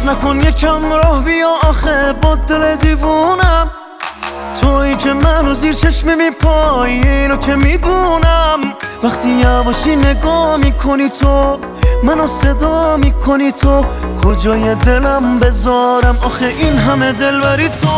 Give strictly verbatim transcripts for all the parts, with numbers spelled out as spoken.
نکن یکم راه بیا آخه با دل دیوونم. تویی که منو زیر چشمی میپایی اینو که میدونم. وقتی یواشی نگاه میکنی تو منو صدا میکنی تو کجای دلم بذارم آخه این همه دلبری تو.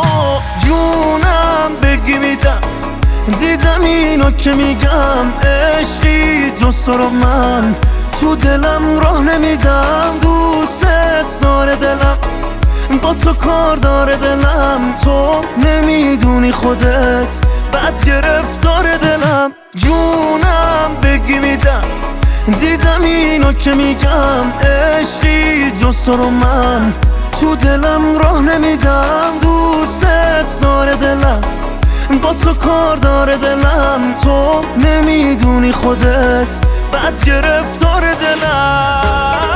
جونم بگی میدم دیدم اینو که میگم عشقی جز تو رو من تو دلم راه نمیدم. دوست داره دلم با تو کار داره دلم تو نمیدونی خودت بد گرفتار دلم. جونم بگی میدم دیدم اینو که میگم عشقی جز تو رو من تو دلم راه نمیدم. دوست داره دلم با تو کار داره دلم تو نمیدونی خودت بد گرفتار دلم.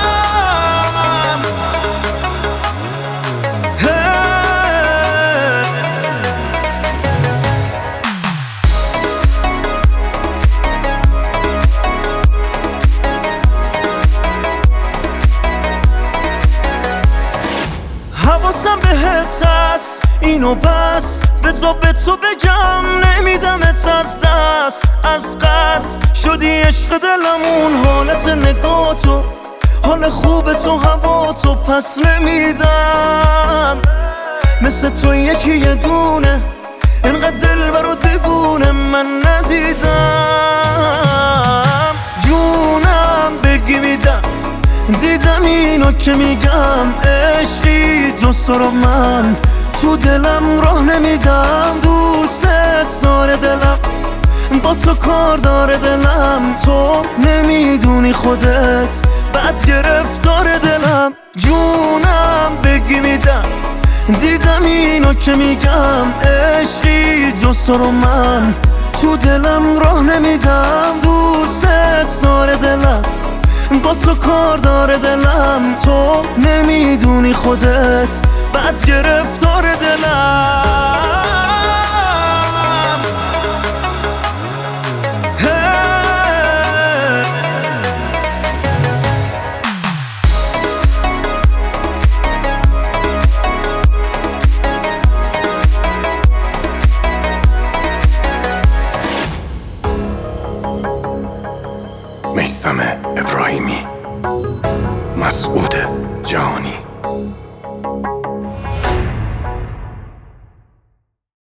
حواسم بهت هست اینو بس بذار به تو بگم نمیدمت از دست. از قصد شدی عشق دلمون حالت نگاه تو حال خوب تو هوا تو پس نمیدم. مثل تو یکی یه دونه اینقدر دلبر و دیوونه من ندیدم. جونم بگی میدم دیدم اینو که میگم عشقی جز تو رو من تو دلم راه نمیدم. دوست داره دلم با تو کار داره دلم تو نمیدونی خودت بد گرفتار دلم. جونم بگی میدم دیدم اینو که میگم عشقی جز تو رو من تو دلم راه نمیدم. دوست داره دلم با تو کار داره دلم تو نمیدونی خودت بد گرفتار دلم. میثم